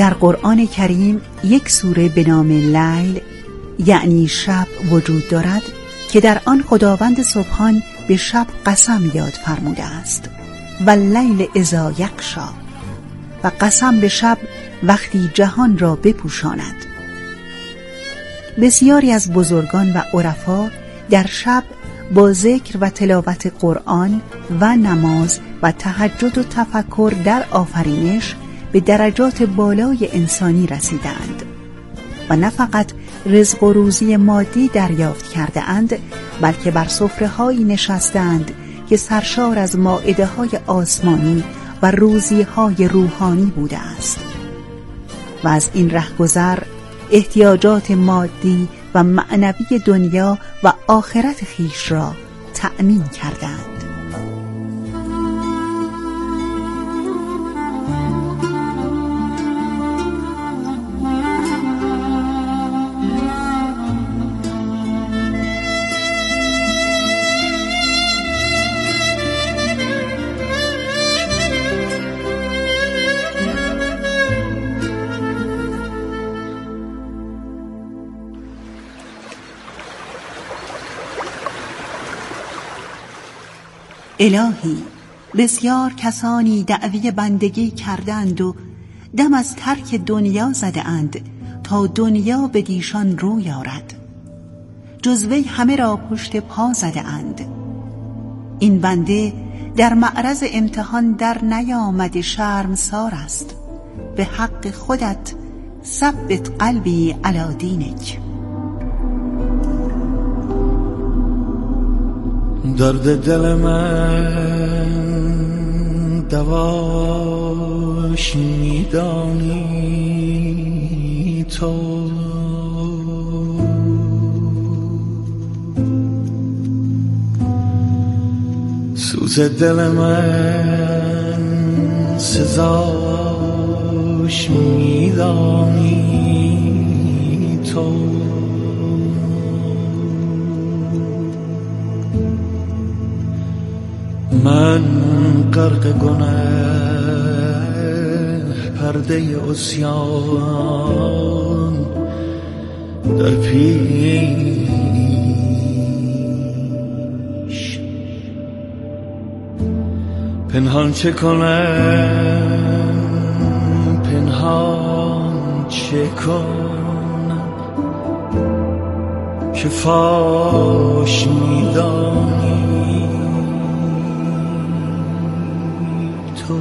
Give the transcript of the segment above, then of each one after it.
در قرآن کریم یک سوره به نام لیل یعنی شب وجود دارد که در آن خداوند سبحان به شب قسم یاد فرموده است واللیل اذا یغشی، و قسم به شب وقتی جهان را بپوشاند. بسیاری از بزرگان و عرفا در شب با ذکر و تلاوت قرآن و نماز و تهجد و تفکر در آفرینش به درجات بالای انسانی رسیدند و نه فقط رزق و روزی مادی دریافت کرده اند، بلکه بر سفره‌هایی نشستند که سرشار از مائده‌های آسمانی و روزی‌های روحانی بوده است و از این رهگذر احتیاجات مادی و معنوی دنیا و آخرت خیش را تأمین کردند. الهی، بسیار کسانی دعوی بندگی کردند و دم از ترک دنیا زده اند تا دنیا به دیشان رو یارد، جزوی همه را پشت پا زده اند. این بنده در معرض امتحان در نیامد شرمسار است، به حق خودت ثبت قلبی علی دینک. درد دل من دواش میدانی تو، سوز دل من سزاش میدانی تو. من غرق گناه پرده عصیان در پیش، پنهان چه کنم پنهان چه کنم که فاش میدانی تو.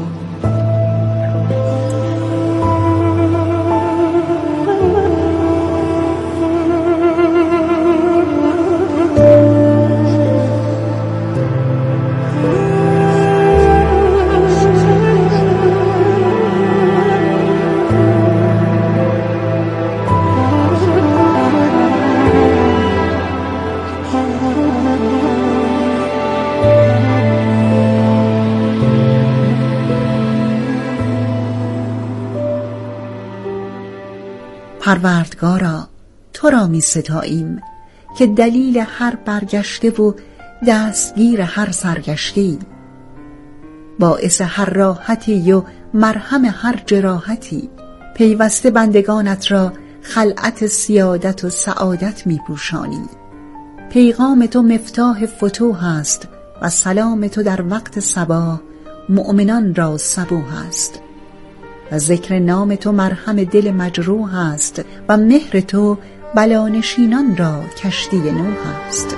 پروردگارا، تو را می ستاییم که دلیل هر برگشته و دستگیر هر سرگشتی، باعث هر راحتی و مرهم هر جراحتی. پیوسته بندگانت را خلعت سیادت و سعادت می پوشانی. پیغام تو مفتاح فتوح است و سلام تو در وقت صباح مؤمنان را صبوح است و ذکر نام تو مرهم دل مجروح است و مهر تو بلانشینان را کشتی نوح است.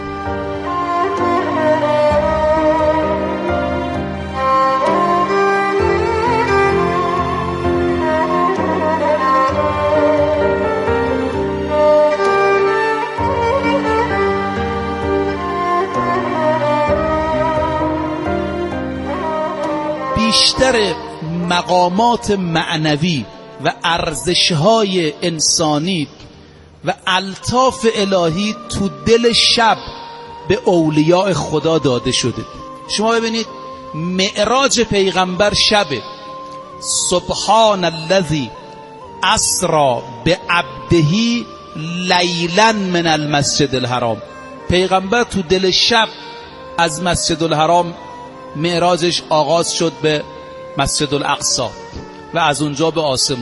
بیشتر مقامات معنوی و ارزش‌های انسانی و الطاف الهی تو دل شب به اولیاء خدا داده شده. شما ببینید معراج پیغمبر شبه، سبحان الذی اسری بعبده لیلا من المسجد الحرام. پیغمبر تو دل شب از مسجد الحرام معراجش آغاز شد به مسجد الاقصی و از اونجا به آسمان ها.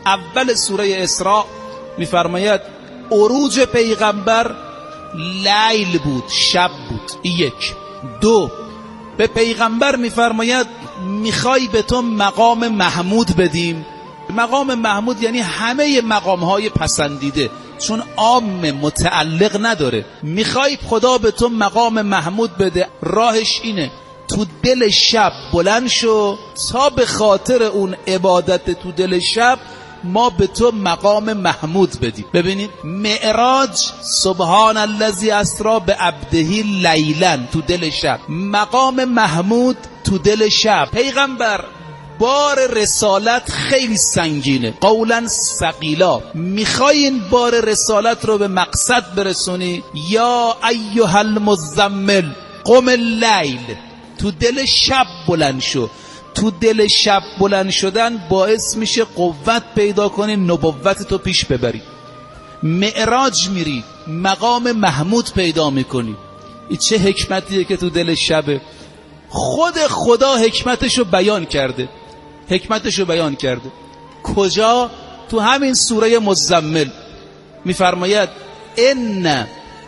اول سوره اسراء میفرماید عروج پیغمبر لیل بود، شب بود. یک. دو، به پیغمبر میفرماید میخوای به تو مقام محمود بدیم. مقام محمود یعنی همه مقامهای پسندیده، چون عام متعلق نداره. میخوای خدا به تو مقام محمود بده، راهش اینه تو دل شب بلند شو تا به خاطر اون عبادت تو دل شب ما به تو مقام محمود بدیم. ببینید معراج، سبحان الذی اسری بعبده لیلا، تو دل شب. مقام محمود تو دل شب. پیغمبر بار رسالت خیلی سنگینه، قولا ثقیلا. میخواین بار رسالت رو به مقصد برسونی، یا ایها المزمل قم اللیل، تو دل شب بلند شو. تو دل شب بلند شدن باعث میشه قوت پیدا کنی، نبوت تو پیش ببری. معراج میری، مقام محمود پیدا میکنی. این چه حکمتیه که تو دل شبه. خود خدا حکمتشو بیان کرده. حکمتشو بیان کرده کجا؟ تو همین سوره مزمل میفرماید ان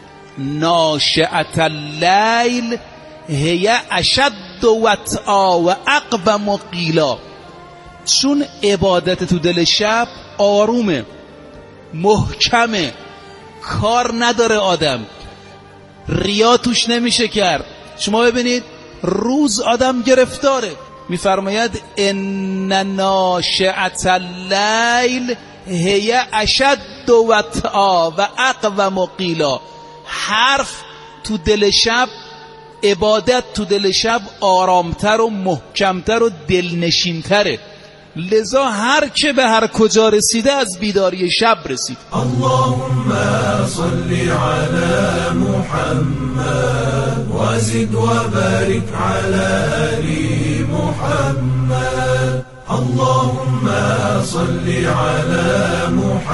ناشئة اللیل هی اشد وطئا و اقوم قیلا. چون عبادت تو دل شب آرومه، محکمه، کار نداره، آدم ریا توش نمیشه کرد. شما ببینید روز آدم گرفتاره. میفرماید ان ناشئة اللیل هی اشد وطئا و اقوم قیلا. حرف تو دل شب، عبادت تو دل شب آرامتر و محکمتر و دلنشینتره. لذا هر که به هر کجا رسیده از بیداری شب رسید. اللهم صل على محمد وزد وبارك على آل محمد. اللهم صل على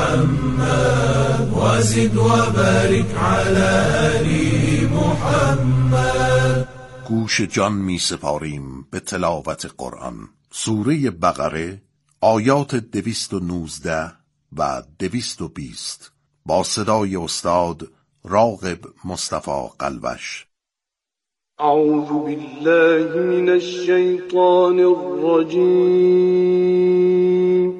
محمد وزد وبارك على آل محمد. گوش جان می سپاریم به تلاوت قرآن. سوره بقره آیات 219 و 220 با صدای استاد راغب مصطفی قلوش. اعوذ بالله من الشیطان الرجیم.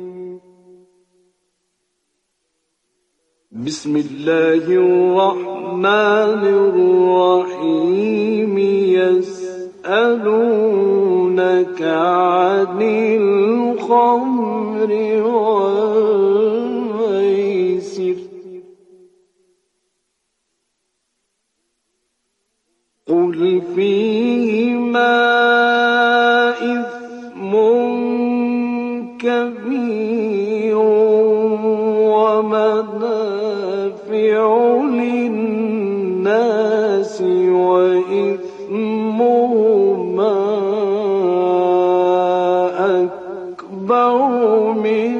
بسم الله الرحمن الرحیم. يسألونك عن الخمر والميسر قل فيهما إثم كبير ومنافع للناس وإثمهما أكبر من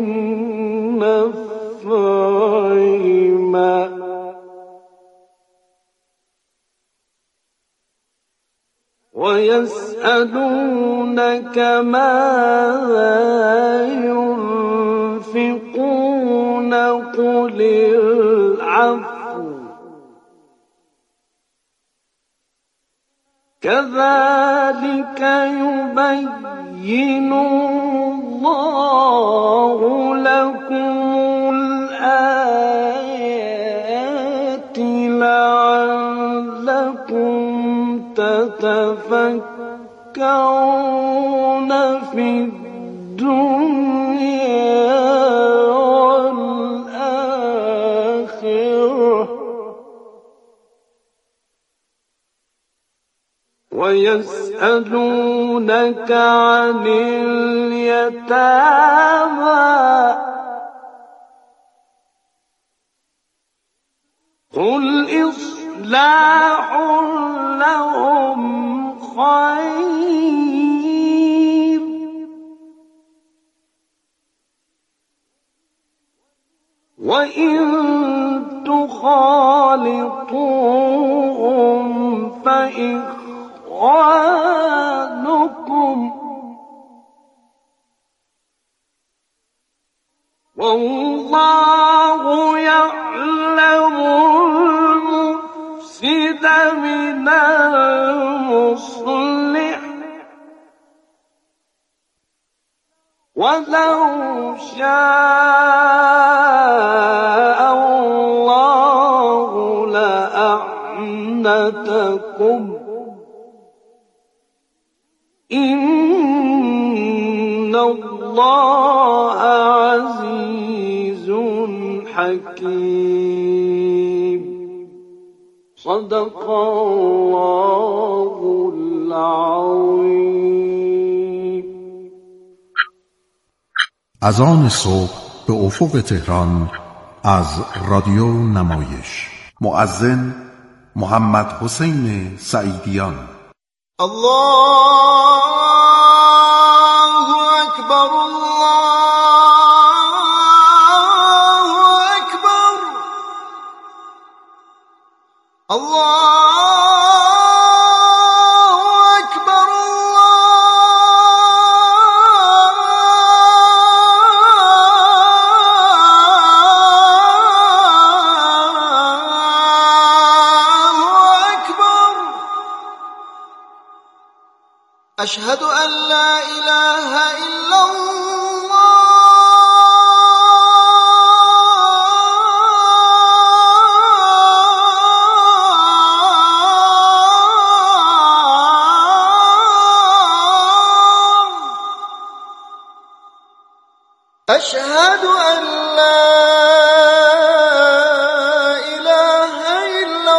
نفعهما ويسألونك ماذا ينفقون قل العفو كذلك يبين الله لكم الآيات لعلكم تتفكرون في الدنيا والآخرة. ويسألونك عن اليتامى قل إصلاح لهم خير وإن تخالطوهم فإخوانكم والله يعلم المفسد من المصلح ولو شاء الله لأعنتكم إن الله عزيز حكيم. صدق الله العظيم. اذان صبح به افق تهران از رادیو نمایش. مؤذن محمد حسین سعیدیان. الله أكبر الله أكبر الله أكبر الله أكبر. أشهد أن لا إله إلا الله. أشهد أن لا إله إلا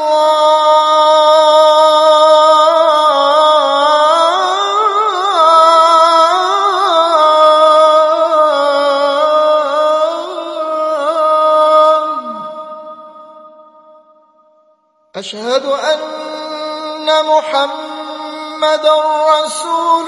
الله. أشهد أن محمدًا رسول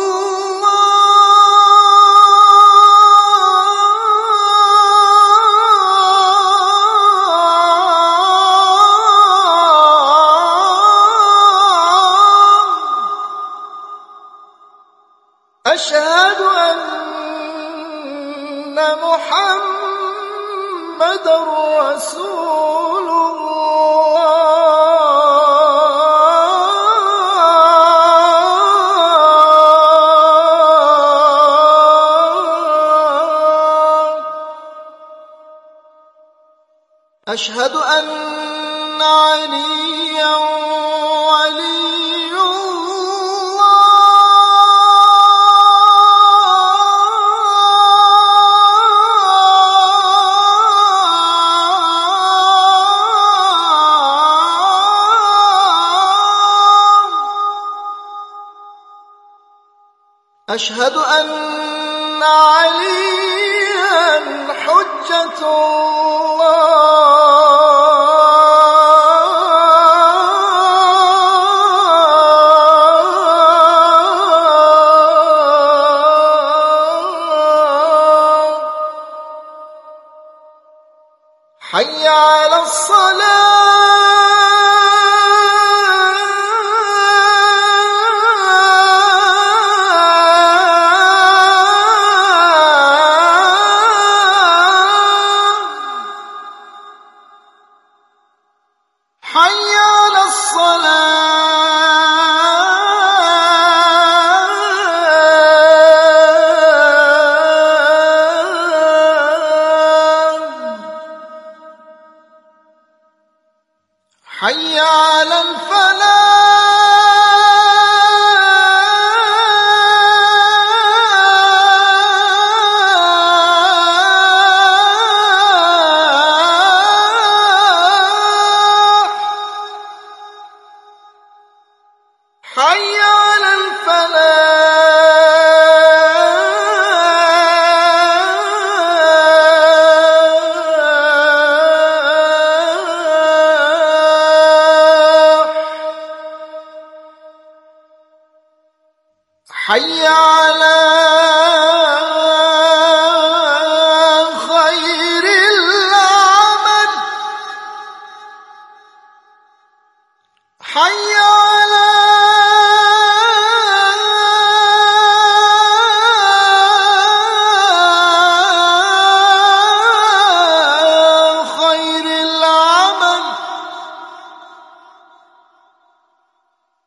أشهد أن محمدًا رسول الله. أشهد أن عليًّا ولي أشهد أن عليًّا حجة الله. حي على حي على حي على حي على حي على خير العمل. حي على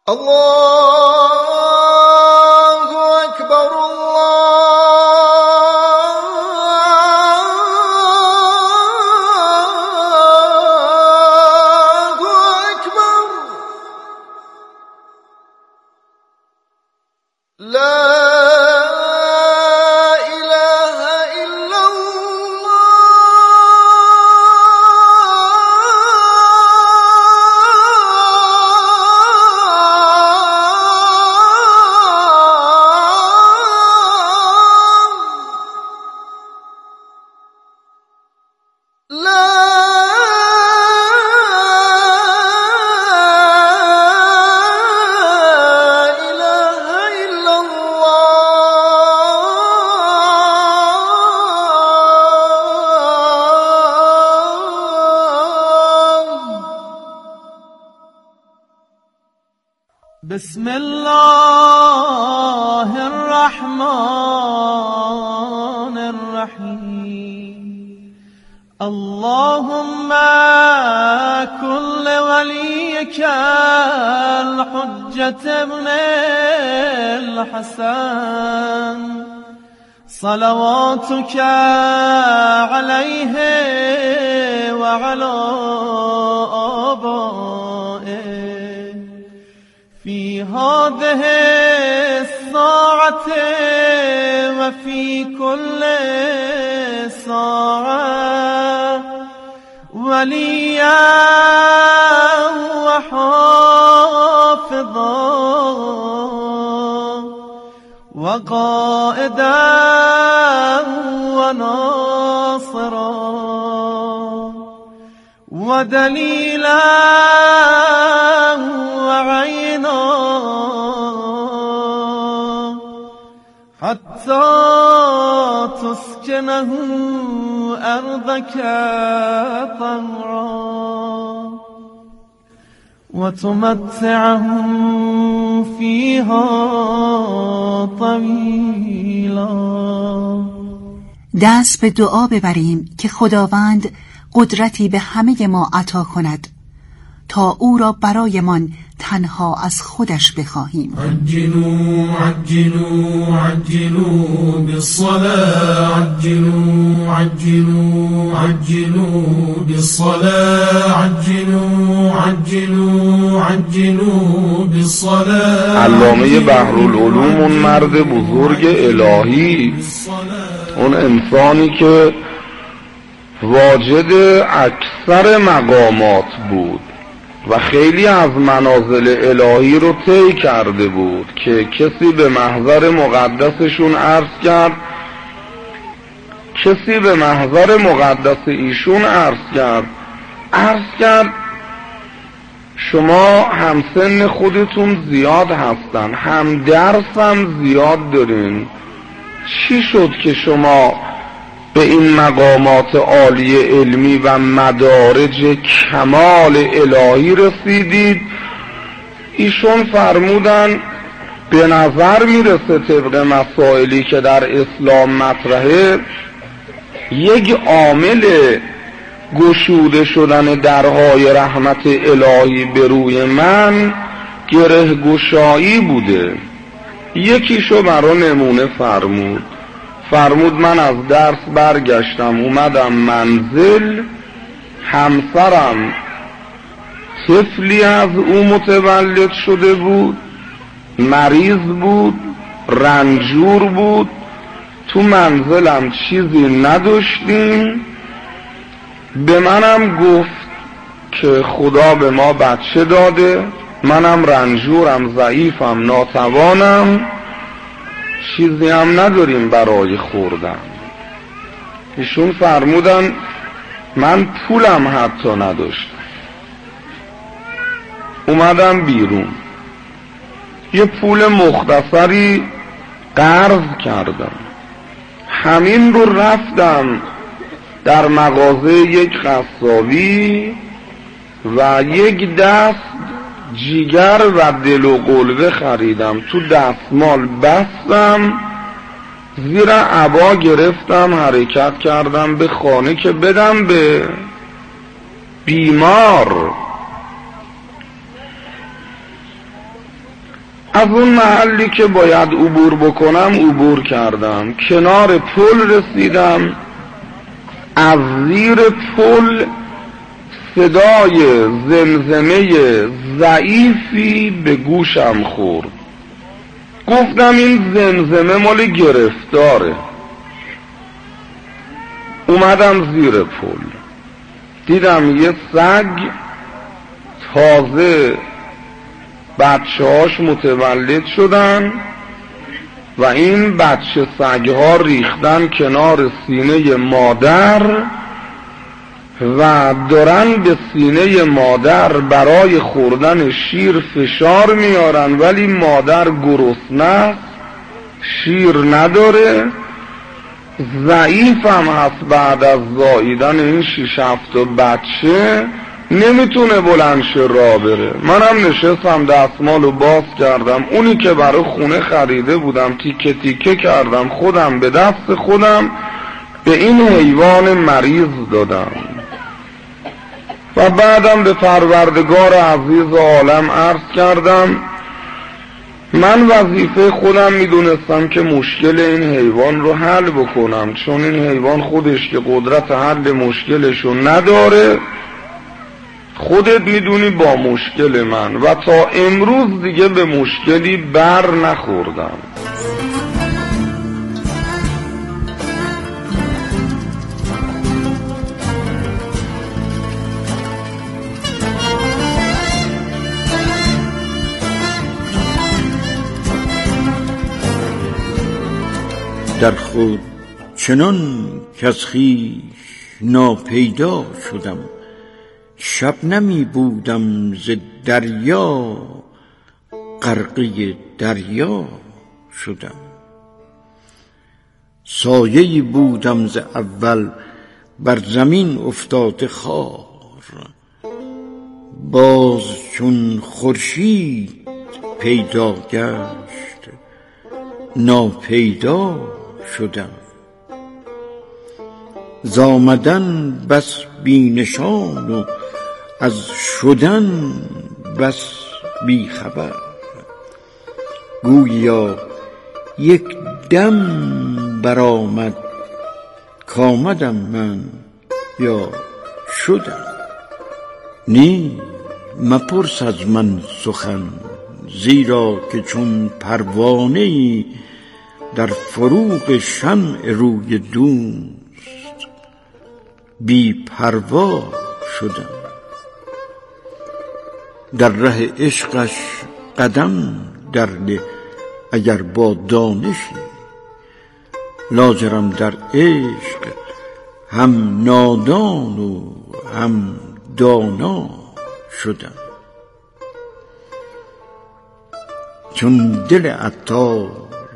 الله أكبر الله أكبر لا بسم الله الرحمن الرحيم اللهم كن لوليك الحجة ابن الحسن صلواتك عليه وعلى آبائه في هذه الساعة وفي كل ساعة وليا وحافظا وقائدا وناصرا ودليلا وعينا حتى تسكنه أرضك طوعا وتمتعهم فيها طويلا. دست به دعا ببریم که خداوند قدرتی به همه ما عطا کند تا او را برایمان تنها از خودش بخواهیم. عجلوا عجلوا عجلوا بالصلاة عجلوا عجلوا عجلوا بالصلاة عجلوا عجلوا عجلوا بالصلاة. علامه بحرالعلوم اون مرد بزرگ الهی، اون انسانی که واجد اکثر مقامات بود و خیلی از منازل الهی رو طی کرده بود که کسی به محضر مقدسشون عرض کرد شما همسن خودتون زیاد هستن، هم درس هم زیاد دارین، چی شد که شما به این مقامات عالی علمی و مدارج کمال الهی رسیدید؟ ایشون فرمودن به نظر میرسه طبق مسائلی که در اسلام مطرحه، یک عامل گشوده شدن درهای رحمت الهی به روی من گره گشایی بوده. یکیشو برا نمونه فرمود من از درس برگشتم اومدم منزل، همسرم طفلی از او متولد شده بود، مریض بود، رنجور بود، تو منزلم چیزی نداشتیم. به منم گفت که خدا به ما بچه داده، منم رنجورم، ضعیفم، ناتوانم، چیزی هم نداریم برای خوردن. ایشون فرمودن من پولم حتی نداشتم. اومدم بیرون، یه پول مختصری قرض کردم، همین رو رفتم در مغازه یک قصابی و یک دست جیگر و دل و قلبه خریدم، تو دستمال بستم، زیر عبا گرفتم، حرکت کردم به خانه که بدم به بیمار. از اون محلی که باید عبور بکنم عبور کردم، کنار پل رسیدم. از زیر پل صدای زمزمه ضعیفی به گوشم خورد. گفتم این زمزمه مال گرفتاره. اومدم زیر پل، دیدم یه سگ تازه بچه‌هاش متولد شدن و این بچه سگ‌ها ریختن کنار سینه مادر و دارن به سینه مادر برای خوردن شیر فشار میارن، ولی مادر گرسنه، شیر نداره، ضعیف هم هست. بعد از زاییدن این 6-7 بچه نمیتونه بلند شه راه بره. منم نشستم دستمالو باز کردم، اونی که برای خونه خریده بودم تیکه تیکه کردم، خودم به دست خودم به این حیوان مریض دادم و بعدم به پروردگار عزیز عالم عرض کردم من وظیفه خودم میدونستم که مشکل این حیوان رو حل بکنم، چون این حیوان خودش که قدرت حل مشکلشو نداره. خودت میدونی با مشکل من، و تا امروز دیگه به مشکلی بر نخوردم. در خود چنان کز خویش ناپیدا شدم، شبنمی بودم ز دریا غرقه دریا شدم. سایه‌ای بودم ز اول بر زمین افتاده خار، باز چون خورشید پیدا گشت ناپیدا شدم. ز آمدن بس بی نشان و از شدن بس بی خبر، گویا یک دم برآمد کآمدم من یا شدم. نی مپرس از من سخن، زیرا که چون پروانه‌ای در فروغ شمع روی دوست بی پروا شدم. در ره عشقش قدم درنه اگر با دانشی، لاجرم در عشق هم نادان و هم دانا شدم. چون دل عطار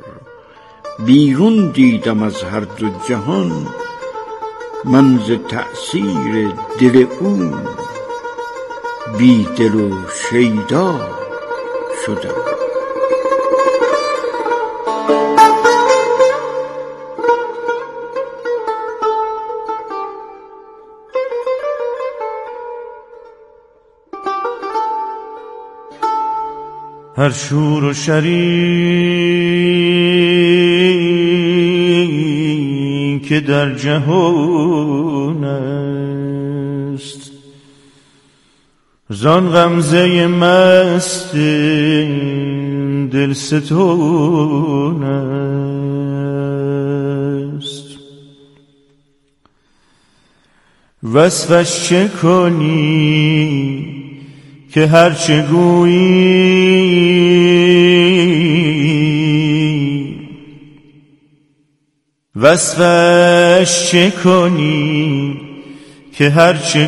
بیرون دیدم از هر دو جهان، من ز تأثیر دل او بی دل و شیدا شدم. هر شور و شری که در جهان است، زان غمزه مست دلستون است. وصفش چه کنی که هرچه گویی، وصفش چه کنی که هرچه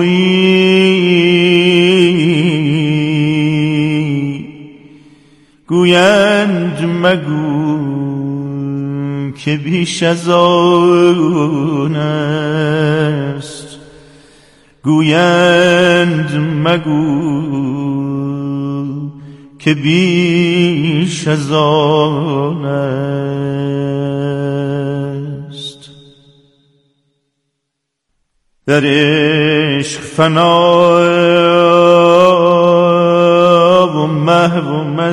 گویی، گویند مگو که بیش از آن است، گویند مگو که بیش از آن است. در عشق فنا و محو و